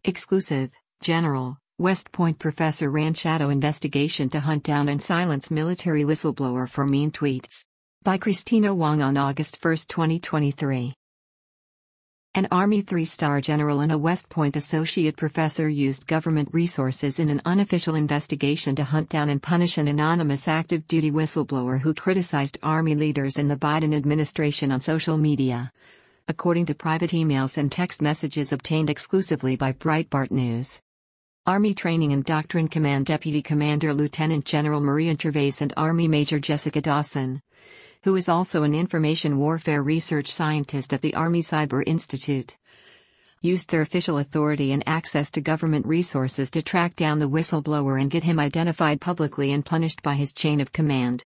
Exclusive, General, West Point professor ran shadow investigation to hunt down and silence military whistleblower for mean tweets. By Christina Wong on August 1, 2023. An Army 3-star general and a West Point associate professor used government resources in an unofficial investigation to hunt down and punish an anonymous active duty whistleblower who criticized Army leaders in the Biden administration on social media, according to private emails and text messages obtained exclusively by Breitbart News. Army Training and Doctrine Command Deputy Commander Lieutenant General Maria Gervais and Army Major Jessica Dawson, who is also an information warfare research scientist at the Army Cyber Institute, used their official authority and access to government resources to track down the whistleblower and get him identified publicly and punished by his chain of command.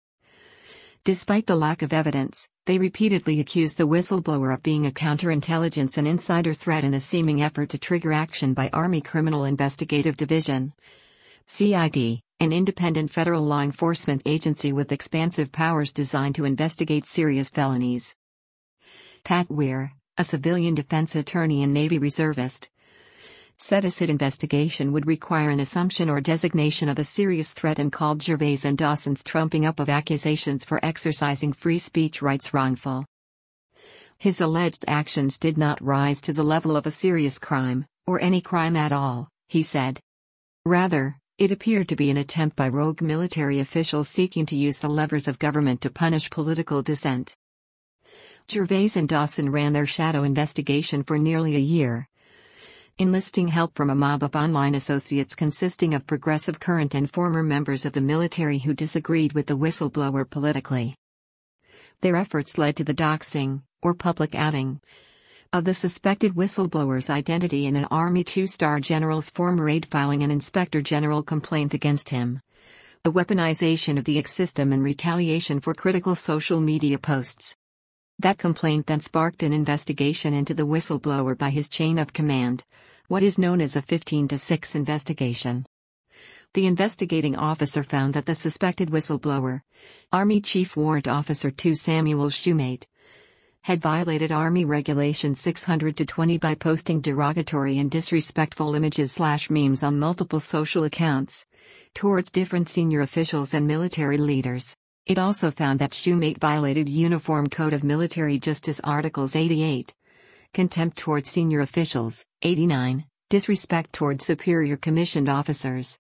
Despite the lack of evidence, they repeatedly accused the whistleblower of being a counterintelligence and insider threat in a seeming effort to trigger action by Army Criminal Investigative Division, CID, an independent federal law enforcement agency with expansive powers designed to investigate serious felonies. Pat Weir, a civilian defense attorney and Navy reservist, said a CID investigation would require an assumption or designation of a serious threat and called Gervais and Dawson's trumping up of accusations for exercising free speech rights wrongful. His alleged actions did not rise to the level of a serious crime, or any crime at all, he said. Rather, it appeared to be an attempt by rogue military officials seeking to use the levers of government to punish political dissent. Gervais and Dawson ran their shadow investigation for nearly a year, enlisting help from a mob of online associates consisting of progressive current and former members of the military who disagreed with the whistleblower politically. Their efforts led to the doxing, or public outing, of the suspected whistleblower's identity in an Army 2-star general's former aide filing an inspector general complaint against him, a weaponization of the X system in retaliation for critical social media posts. That complaint then sparked an investigation into the whistleblower by his chain of command, what is known as a 15-6 investigation. The investigating officer found that the suspected whistleblower, Army Chief Warrant Officer 2 Samuel Shumate, had violated Army Regulation 600-20 by posting derogatory and disrespectful images/memes on multiple social accounts towards different senior officials and military leaders. It also found that Shumate violated Uniform Code of Military Justice Articles 88, contempt toward senior officials, 89, disrespect toward superior commissioned officers,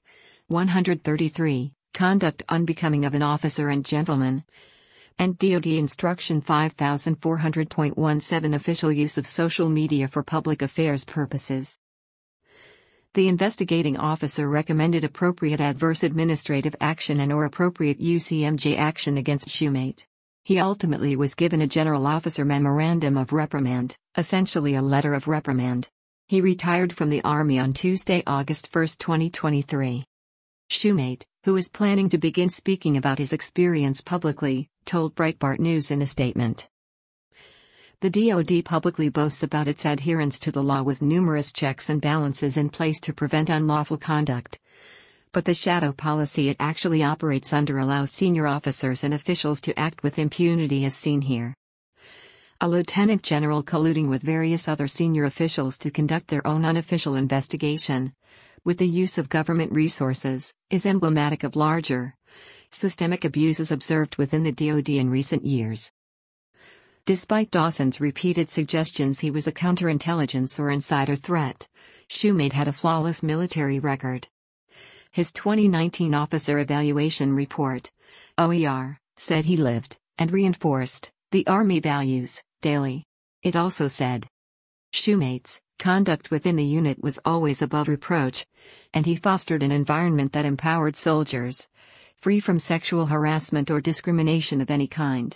133, conduct unbecoming of an officer and gentleman, and DoD Instruction 5400.17 official use of social media for public affairs purposes. The investigating officer recommended appropriate adverse administrative action and/or appropriate UCMJ action against Shumate. He ultimately was given a General Officer Memorandum of Reprimand, essentially a letter of reprimand. He retired from the Army on Tuesday, August 1, 2023. Shumate, who is planning to begin speaking about his experience publicly, told Breitbart News in a statement. The DoD publicly boasts about its adherence to the law with numerous checks and balances in place to prevent unlawful conduct. But the shadow policy it actually operates under allows senior officers and officials to act with impunity as seen here. A lieutenant general colluding with various other senior officials to conduct their own unofficial investigation, with the use of government resources, is emblematic of larger, systemic abuses observed within the DoD in recent years. Despite Dawson's repeated suggestions he was a counterintelligence or insider threat, Shumate had a flawless military record. His 2019 Officer Evaluation Report, OER, said he lived, and reinforced, the Army values, daily. It also said Shumate's conduct within the unit was always above reproach, and he fostered an environment that empowered soldiers, free from sexual harassment or discrimination of any kind.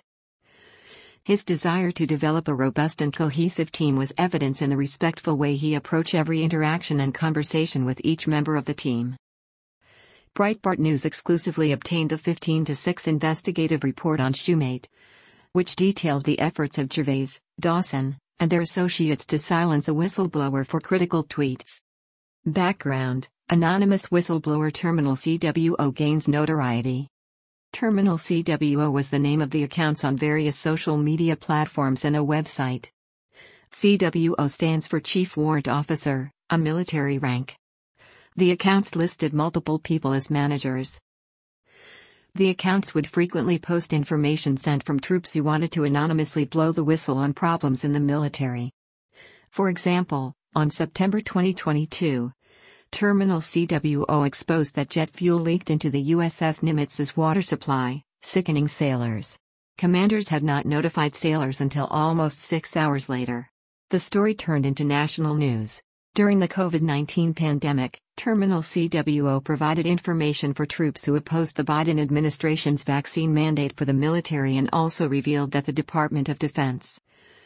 His desire to develop a robust and cohesive team was evident in the respectful way he approached every interaction and conversation with each member of the team. Breitbart News exclusively obtained the 15-6 investigative report on Shumate, which detailed the efforts of Gervais, Dawson, and their associates to silence a whistleblower for critical tweets. Background: Anonymous whistleblower Terminal CWO gains notoriety. Terminal CWO was the name of the accounts on various social media platforms and a website. CWO stands for Chief Warrant Officer, A military rank. The accounts listed multiple people as managers. The accounts would frequently post information sent from troops who wanted to anonymously blow the whistle on problems in the military. For example, on September 2022, Terminal CWO exposed that jet fuel leaked into the USS Nimitz's water supply, sickening sailors. Commanders had not notified sailors until almost 6 hours later. The story turned into national news. During the COVID-19 pandemic, Terminal CWO provided information for troops who opposed the Biden administration's vaccine mandate for the military and also revealed that the Department of Defense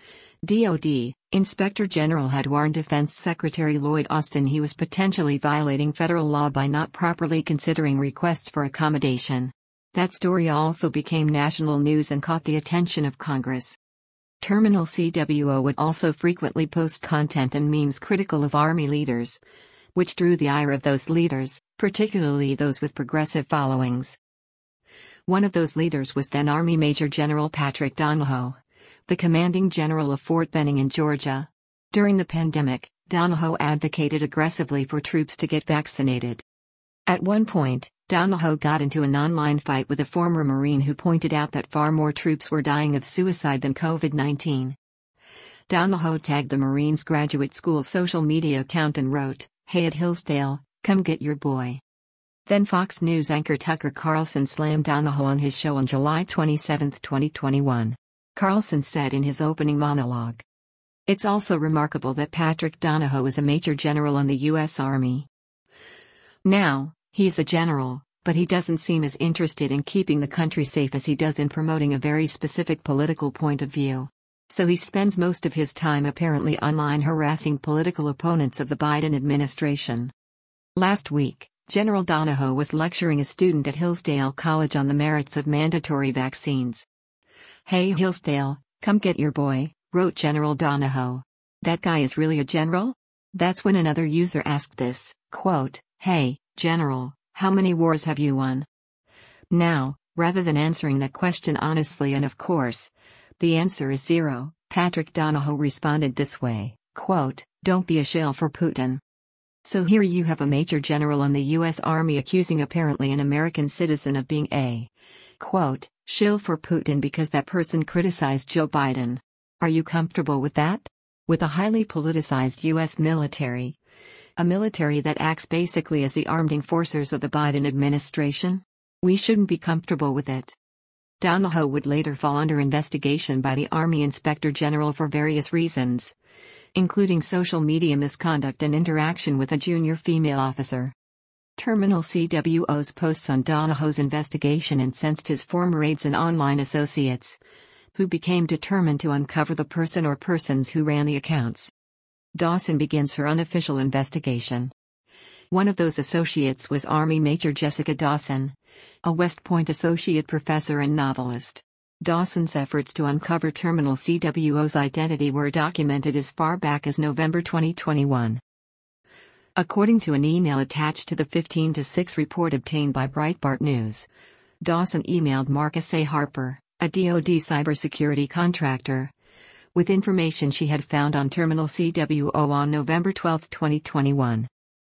DoD Inspector General had warned Defense Secretary Lloyd Austin he was potentially violating federal law by not properly considering requests for accommodation. That story also became national news and caught the attention of Congress. Terminal CWO would also frequently post content and memes critical of Army leaders, which drew the ire of those leaders, particularly those with progressive followings. One of those leaders was then Army Major General Patrick Donahoe, the commanding general of Fort Benning in Georgia. During the pandemic, Donahoe advocated aggressively for troops to get vaccinated. At one point, Donahoe got into an online fight with a former Marine who pointed out that far more troops were dying of suicide than COVID-19. Donahoe tagged the Marines' graduate school social media account and wrote, "Hey at Hillsdale, come get your boy." Then Fox News anchor Tucker Carlson slammed Donahoe on his show on July 27, 2021. Carlson said in his opening monologue, "It's also remarkable that Patrick Donahoe is a major general in the U.S. Army. Now, he's a general, but he doesn't seem as interested in keeping the country safe as he does in promoting a very specific political point of view. So he spends most of his time apparently online harassing political opponents of the Biden administration." Last week, General Donahoe was lecturing a student at Hillsdale College on the merits of mandatory vaccines. "Hey Hillsdale, come get your boy," wrote General Donahoe. "That guy is really a general?" That's when another user asked this, quote, "Hey, General, how many wars have you won?" Now, rather than answering that question honestly and of course, the answer is 0, Patrick Donahoe responded this way, quote, "Don't be a shill for Putin." So here you have a major general in the U.S. Army accusing apparently an American citizen of being a, quote, "shill for Putin" because that person criticized Joe Biden. Are you comfortable with that? With a highly politicized U.S. military? A military that acts basically as the armed enforcers of the Biden administration? We shouldn't be comfortable with it. Donahoe would later fall under investigation by the Army Inspector General for various reasons, including social media misconduct and interaction with a junior female officer. Terminal CWO's posts on Donahoe's investigation incensed his former aides and online associates, who became determined to uncover the person or persons who ran the accounts. Dawson begins her unofficial investigation. One of those associates was Army Major Jessica Dawson, a West Point associate professor and novelist. Dawson's efforts to uncover Terminal CWO's identity were documented as far back as November 2021. According to an email attached to the 15-6 report obtained by Breitbart News, Dawson emailed Marcus A. Harper, a DoD cybersecurity contractor, with information she had found on Terminal CWO on November 12, 2021.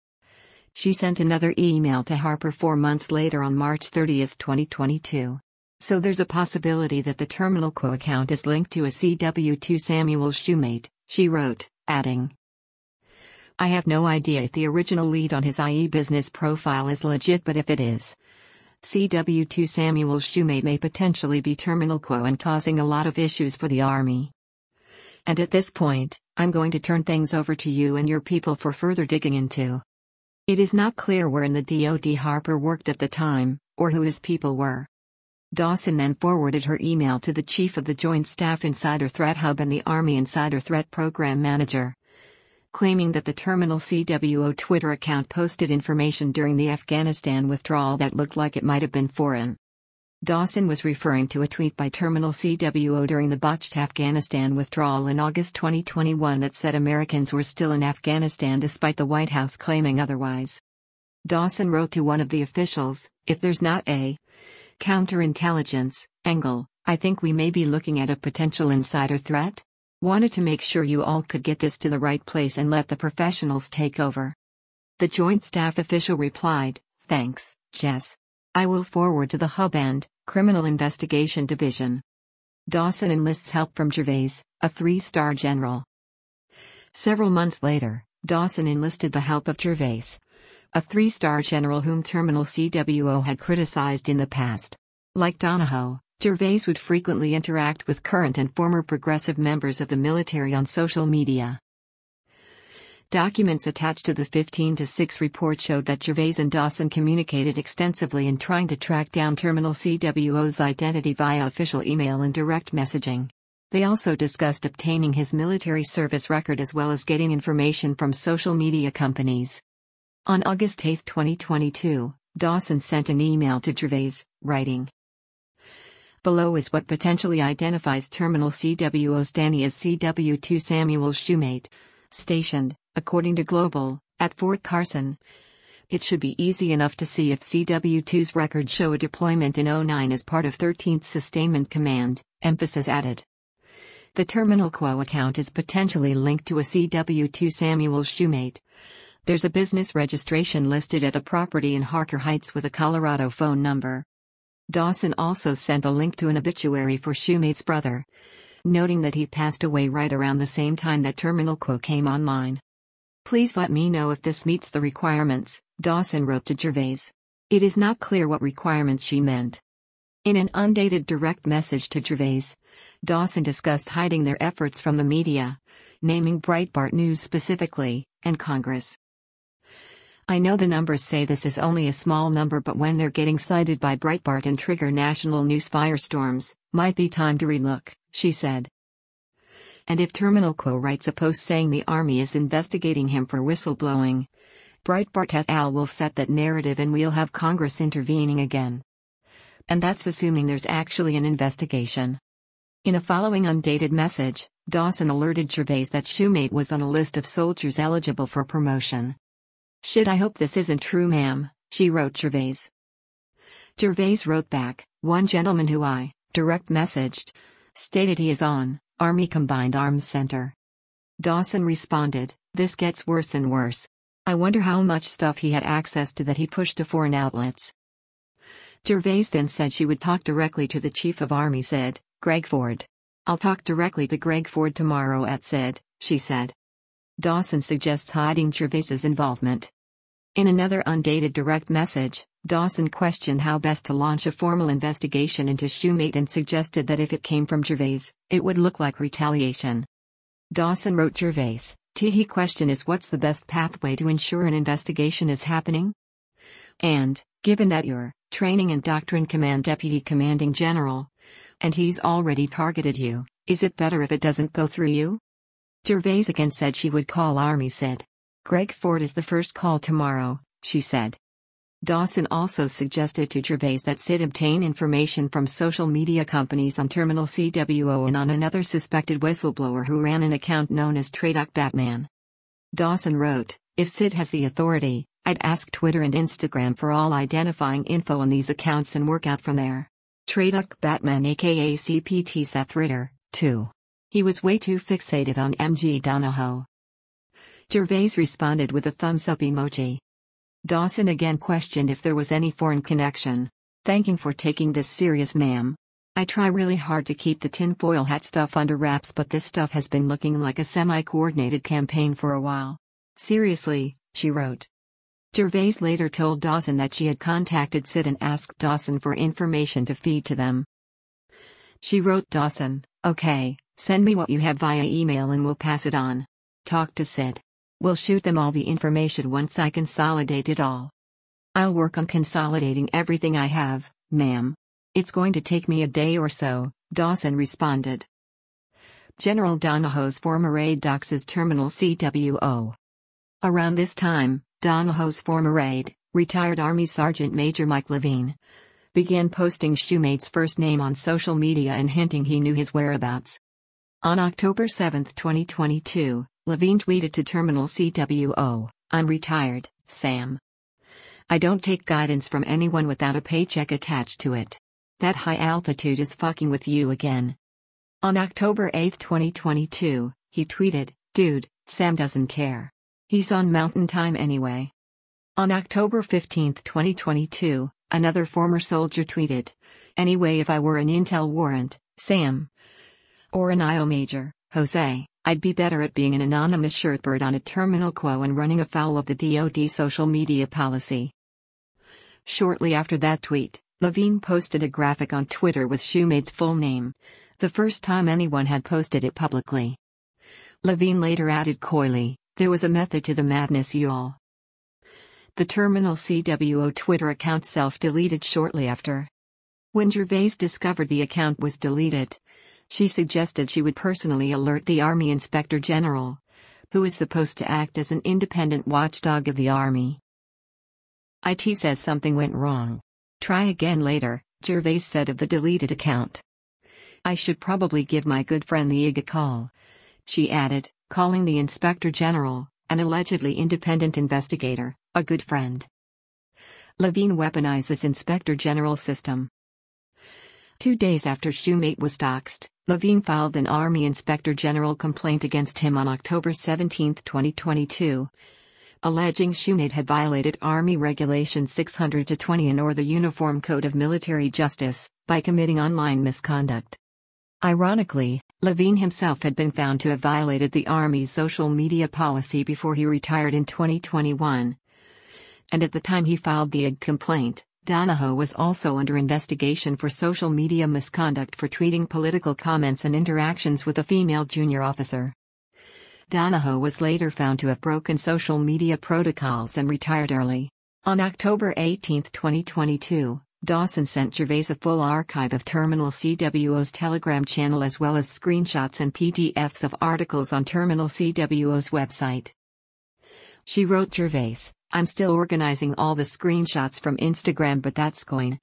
She sent another email to Harper 4 months later on March 30, 2022. So there's a possibility that the Terminal Quo account is linked to a CW2 Samuel Shumate, she wrote, adding, "I have no idea if the original lead on his IE business profile is legit, but if it is, CW2 Samuel Shumate may potentially be Terminal Quo and causing a lot of issues for the Army. And at this point, I'm going to turn things over to you and your people for further digging into." It is not clear where in the DoD Harper worked at the time, or who his people were. Dawson then forwarded her email to the chief of the Joint Staff Insider Threat Hub and the Army Insider Threat Program Manager, claiming that the Terminal CWO Twitter account posted information during the Afghanistan withdrawal that looked like it might have been foreign. Dawson was referring to a tweet by Terminal CWO during the botched Afghanistan withdrawal in August 2021 that said Americans were still in Afghanistan despite the White House claiming otherwise. Dawson wrote to one of the officials, "If there's not a counterintelligence angle, I think we may be looking at a potential insider threat." Wanted to make sure you all could get this to the right place and let the professionals take over. The Joint Staff official replied, "Thanks, Jess. I will forward to the Hub and Criminal Investigation Division." Dawson enlists help from Gervais, a 3-star general. Several months later, Dawson enlisted the help of Gervais, a 3-star general whom Terminal CWO had criticized in the past. Like Donahoe, Gervais would frequently interact with current and former progressive members of the military on social media. Documents attached to the 15-6 report showed that Gervais and Dawson communicated extensively in trying to track down Terminal CWO's identity via official email and direct messaging. They also discussed obtaining his military service record as well as getting information from social media companies. On August 8, 2022, Dawson sent an email to Gervais, writing, "Below is what potentially identifies Terminal CWO's Danny as CW2 Samuel Shumate, stationed, according to Global, at Fort Carson. It should be easy enough to see if CW2's records show a deployment in 09 as part of 13th Sustainment Command," emphasis added. The Terminal Quo account is potentially linked to a CW2 Samuel Shumate. There's a business registration listed at a property in Harker Heights with a Colorado phone number. Dawson also sent a link to an obituary for Shumate's brother, noting that he passed away right around the same time that Terminal Quo came online. "Please let me know if this meets the requirements," Dawson wrote to Gervais. It is not clear what requirements she meant. In an undated direct message to Gervais, Dawson discussed hiding their efforts from the media, naming Breitbart News specifically, and Congress. "I know the numbers say this is only a small number, but when they're getting cited by Breitbart and trigger national news firestorms, might be time to relook," she said. And if Terminal Quo writes a post saying the Army is investigating him for whistleblowing, Breitbart et al. Will set that narrative and we'll have Congress intervening again. And that's assuming there's actually an investigation. In a following undated message, Dawson alerted Gervais that Shumate was on a list of soldiers eligible for promotion. "Shit, I hope this isn't true, ma'am," she wrote Gervais. Gervais wrote back, "One gentleman who I direct messaged stated he is on Army Combined Arms Center." Dawson responded, "This gets worse and worse. I wonder how much stuff he had access to that he pushed to foreign outlets." Gervais then said she would talk directly to the Chief of Army said, Greg Ford. "I'll talk directly to Greg Ford tomorrow at said," she said. Dawson suggests hiding Gervais's involvement. In another undated direct message, Dawson questioned how best to launch a formal investigation into Shumate and suggested that if it came from Gervais, it would look like retaliation. Dawson wrote Gervais, "He question is what's the best pathway to ensure an investigation is happening? And, given that you're Training and Doctrine Command Deputy Commanding General, and he's already targeted you, is it better if it doesn't go through you?" Gervais again said she would call Army said. "Greg Ford is the first call tomorrow," she said. Dawson also suggested to Gervais that SID obtain information from social media companies on Terminal CWO and on another suspected whistleblower who ran an account known as Traduck Batman. Dawson wrote, "If SID has the authority, I'd ask Twitter and Instagram for all identifying info on these accounts and work out from there." Traduck Batman aka CPT Seth Ritter, too. He was way too fixated on MG Donahoe. Gervais responded with a thumbs-up emoji. Dawson again questioned if there was any foreign connection, thanking for taking this serious, ma'am. "I try really hard to keep the tinfoil hat stuff under wraps, but this stuff has been looking like a semi-coordinated campaign for a while. Seriously," she wrote. Gervais later told Dawson that she had contacted SID and asked Dawson for information to feed to them. She wrote Dawson, "Okay, send me what you have via email and we'll pass it on. Talk to SID. We'll shoot them all the information once I consolidate it all. I'll work on consolidating everything I have, ma'am. It's going to take me a day or so," Dawson responded. General Donahoe's former aide doxes Terminal CWO. Around this time, Donahoe's former aide, retired Army Sergeant Major Mike Levine, began posting Shumate's first name on social media and hinting he knew his whereabouts. On October 7, 2022, Levine tweeted to Terminal CWO, "I'm retired, Sam. I don't take guidance from anyone without a paycheck attached to it. That high altitude is fucking with you again. On October 8, 2022, he tweeted, "Dude, Sam doesn't care. He's on mountain time anyway." On October 15, 2022, another former soldier tweeted, "Anyway, if I were an intel warrant, Sam, or an IO major, Jose, I'd be better at being an anonymous shirtbird on a terminal quo and running afoul of the DoD social media policy." Shortly after that tweet, Levine posted a graphic on Twitter with Shoemate's full name, the first time anyone had posted it publicly. Levine later added coyly, "There was a method to the madness, y'all." The Terminal CWO Twitter account self-deleted shortly after. When Gervais discovered the account was deleted, she suggested she would personally alert the Army Inspector General, who is supposed to act as an independent watchdog of the Army. "IT says something went wrong. Try again later," Gervais said of the deleted account. "I should probably give my good friend the IG a call," she added, calling the Inspector General, an allegedly independent investigator, a good friend. Levine weaponizes Inspector General system. 2 days after Shoemate was doxxed, Levine filed an Army Inspector General complaint against him on October 17, 2022, alleging Shoemate had violated Army Regulation 600-20 or the Uniform Code of Military Justice by committing online misconduct. Ironically, Levine himself had been found to have violated the Army's social media policy before he retired in 2021. And at the time he filed the IG complaint, Donahoe was also under investigation for social media misconduct for tweeting political comments and interactions with a female junior officer. Donahoe was later found to have broken social media protocols and retired early. On October 18, 2022, Dawson sent Gervais a full archive of Terminal CWO's Telegram channel as well as screenshots and PDFs of articles on Terminal CWO's website. She wrote Gervais, "I'm still organizing all the screenshots from Instagram, but that's going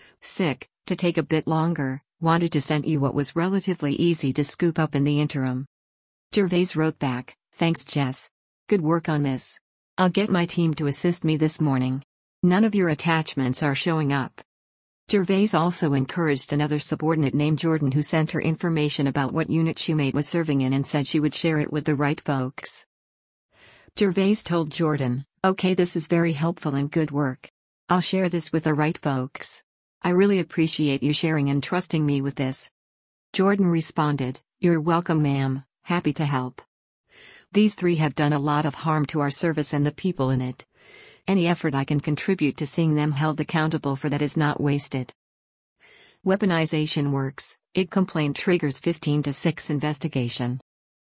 to take a bit longer. Wanted to send you what was relatively easy to scoop up in the interim." Gervais wrote back, "Thanks, Jess. Good work on this. I'll get my team to assist me this morning. None of your attachments are showing up." Gervais also encouraged another subordinate named Jordan who sent her information about what unit Shoemate was serving in and said she would share it with the right folks. Gervais told Jordan, "Okay, this is very helpful and good work. I'll share this with the right folks. I really appreciate you sharing and trusting me with this." Jordan responded, "You're welcome, ma'am, happy to help. These three have done a lot of harm to our service and the people in it. Any effort I can contribute to seeing them held accountable for that is not wasted." Weaponization works. IG complaint triggers 15-6 investigation.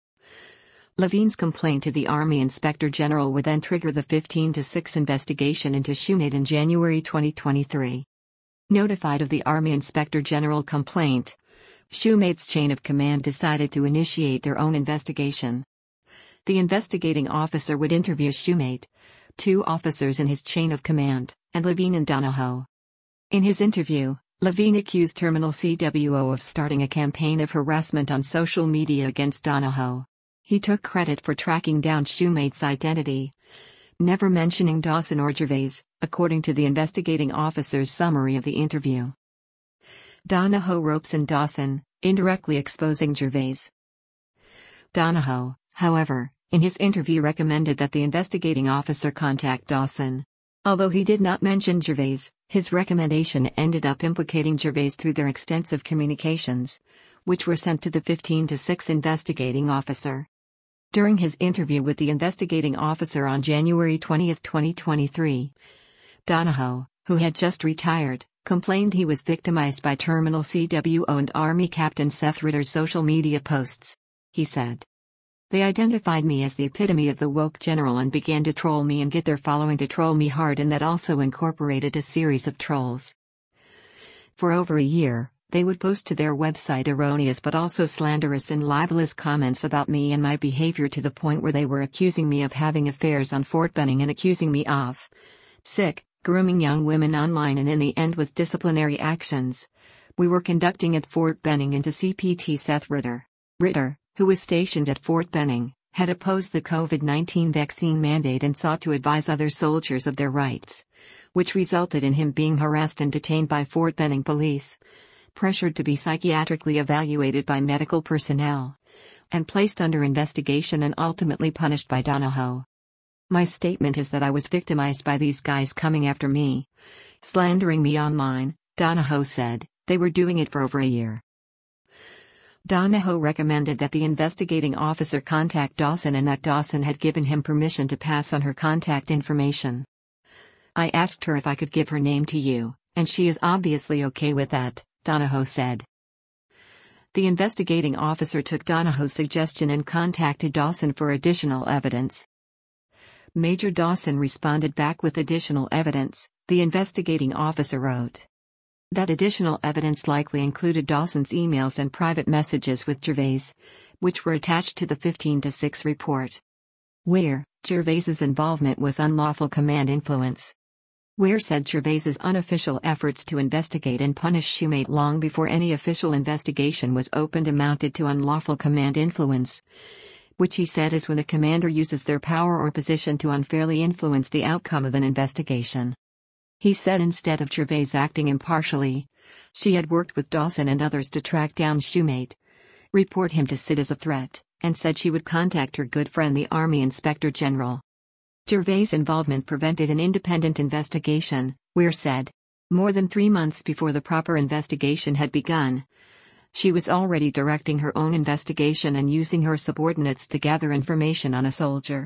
Levine's complaint to the Army Inspector General would then trigger the 15-6 investigation into Shoemate in January 2023. Notified of the Army Inspector General complaint, Shoemate's chain of command decided to initiate their own investigation. The investigating officer would interview Shoemate, 2 officers in his chain of command, and Levine and Donahoe. In his interview, Levine accused Terminal CWO of starting a campaign of harassment on social media against Donahoe. He took credit for tracking down Shoemate's identity, never mentioning Dawson or Gervais, according to the investigating officer's summary of the interview. Donahoe ropes in Dawson, indirectly exposing Gervais. Donahoe, however, in his interview recommended that the investigating officer contact Dawson. Although he did not mention Gervais, his recommendation ended up implicating Gervais through their extensive communications, which were sent to the 15-6 investigating officer. During his interview with the investigating officer on January 20, 2023, Donahoe, who had just retired, complained he was victimized by Terminal CWO and Army Captain Seth Ritter's social media posts. He said, "They identified me as the epitome of the woke general and began to troll me and get their following to troll me hard, and that also incorporated a series of trolls. For over a year, they would post to their website erroneous but also slanderous and libelous comments about me and my behavior to the point where they were accusing me of having affairs on Fort Benning and accusing me of grooming young women online, and in the end with disciplinary actions we were conducting at Fort Benning into CPT Seth Ritter. Ritter, who was stationed at Fort Benning, had opposed the COVID-19 vaccine mandate and sought to advise other soldiers of their rights, which resulted in him being harassed and detained by Fort Benning police. pressured to be psychiatrically evaluated by medical personnel, and placed under investigation and ultimately punished by Donahoe. My statement is that I was victimized by these guys coming after me, slandering me online, Donahoe said. They were doing it for over a year. Donahoe recommended that the investigating officer contact Dawson and that Dawson had given him permission to pass on her contact information. I asked her if I could give her name to you, and she is obviously okay with that, Donahoe said. The investigating officer took Donahoe's suggestion and contacted Dawson for additional evidence. Major Dawson responded back with additional evidence, the investigating officer wrote. That additional evidence likely included Dawson's emails and private messages with Gervais, which were attached to the 15-6 report. Where Gervais's involvement was unlawful command influence. Where said Gervais's unofficial efforts to investigate and punish Shoemate long before any official investigation was opened amounted to unlawful command influence, which he said is when a commander uses their power or position to unfairly influence the outcome of an investigation. He said instead of Gervais acting impartially, she had worked with Dawson and others to track down Shoemate, report him to SID as a threat, and said she would contact her good friend the Army Inspector General. Gervais' involvement prevented an independent investigation, Weir said. More than 3 months before the proper investigation had begun, she was already directing her own investigation and using her subordinates to gather information on a soldier.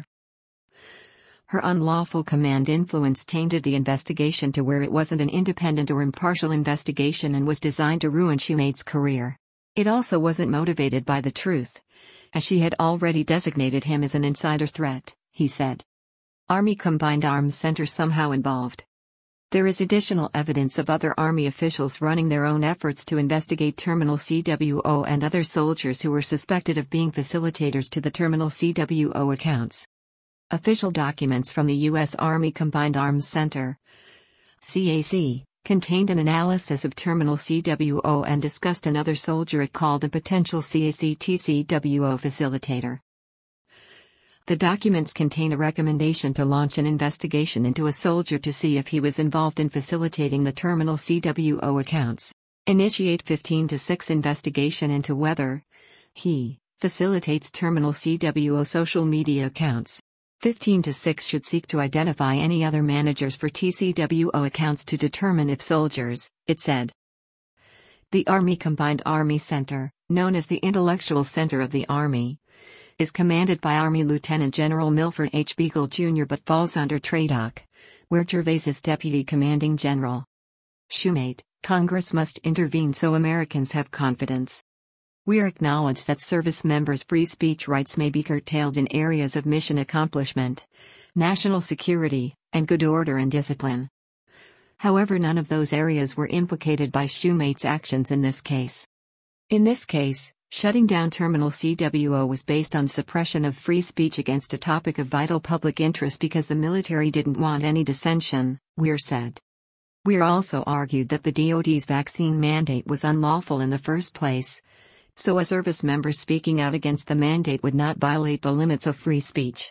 Her unlawful command influence tainted the investigation to where it wasn't an independent or impartial investigation and was designed to ruin Shoemate's career. It also wasn't motivated by the truth, as she had already designated him as an insider threat, he said. Army Combined Arms Center somehow involved. There is additional evidence of other Army officials running their own efforts to investigate Terminal CWO and other soldiers who were suspected of being facilitators to the Terminal CWO accounts. Official documents from the U.S. Army Combined Arms Center (CAC) contained an analysis of Terminal CWO and discussed another soldier it called a potential CAC-TCWO facilitator. The documents contain a recommendation to launch an investigation into a soldier to see if he was involved in facilitating the Terminal CWO accounts, initiate 15-6 investigation into whether he facilitates Terminal CWO social media accounts. 15-6 should seek to identify any other managers for TCWO accounts to determine if soldiers, it said. The Army Combined Army Center, known as the Intellectual Center of the Army, is commanded by Army Lieutenant General Milford H. Beagle Jr. but falls under TRADOC, where Gervais is Deputy Commanding General. Shoemate, Congress must intervene so Americans have confidence. We acknowledge that service members' free speech rights may be curtailed in areas of mission accomplishment, national security, and good order and discipline. However, none of those areas were implicated by Shoemate's actions in this case. In this case, shutting down Terminal CWO was based on suppression of free speech against a topic of vital public interest because the military didn't want any dissension, Weir said. Weir also argued that the DoD's vaccine mandate was unlawful in the first place, so a service member speaking out against the mandate would not violate the limits of free speech.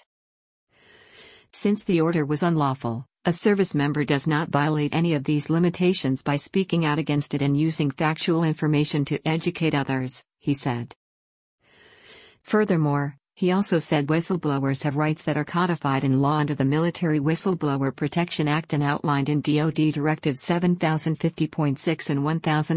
Since the order was unlawful, a service member does not violate any of these limitations by speaking out against it and using factual information to educate others, he said. Furthermore, he also said whistleblowers have rights that are codified in law under the Military Whistleblower Protection Act and outlined in DoD Directives 7050.6 and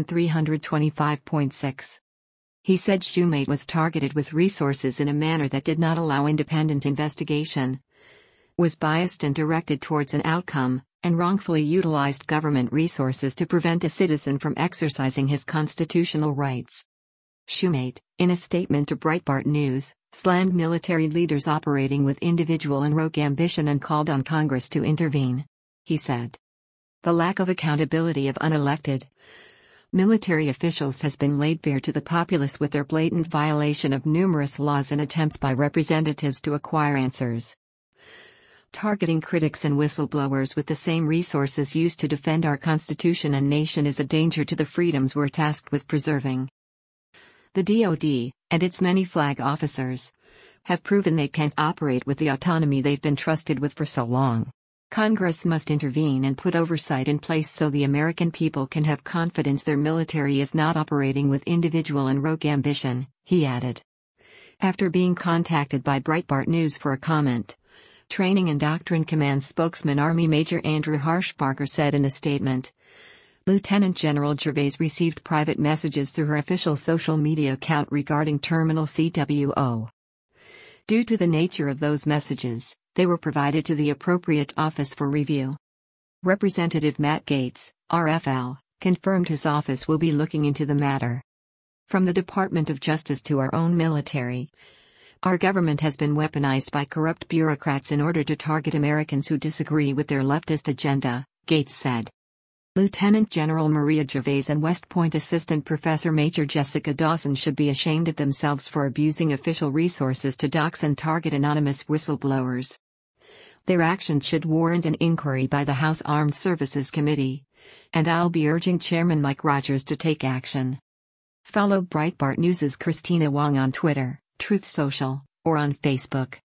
1325.6. He said Shoemate was targeted with resources in a manner that did not allow independent investigation, was biased and directed towards an outcome, and wrongfully utilized government resources to prevent a citizen from exercising his constitutional rights. Shoemate, in a statement to Breitbart News, slammed military leaders operating with individual and rogue ambition and called on Congress to intervene. He said, "The lack of accountability of unelected military officials has been laid bare to the populace with their blatant violation of numerous laws and attempts by representatives to acquire answers. Targeting critics and whistleblowers with the same resources used to defend our Constitution and nation is a danger to the freedoms we're tasked with preserving. The DoD, and its many flag officers, have proven they can't operate with the autonomy they've been trusted with for so long. Congress must intervene and put oversight in place so the American people can have confidence their military is not operating with individual and rogue ambition, he added. After being contacted by Breitbart News for a comment, Training and Doctrine Command spokesman Army Major Andrew Harshbarger said in a statement, Lieutenant General Gervais received private messages through her official social media account regarding Terminal CWO. Due to the nature of those messages, they were provided to the appropriate office for review. Representative Matt Gaetz, RFL, confirmed his office will be looking into the matter. From the Department of Justice to our own military, our government has been weaponized by corrupt bureaucrats in order to target Americans who disagree with their leftist agenda, Gaetz said. Lieutenant General Maria Gervais and West Point Assistant Professor Major Jessica Dawson should be ashamed of themselves for abusing official resources to dox and target anonymous whistleblowers. Their actions should warrant an inquiry by the House Armed Services Committee, and I'll be urging Chairman Mike Rogers to take action. Follow Breitbart News' Christina Wong on Twitter, Truth Social, or on Facebook.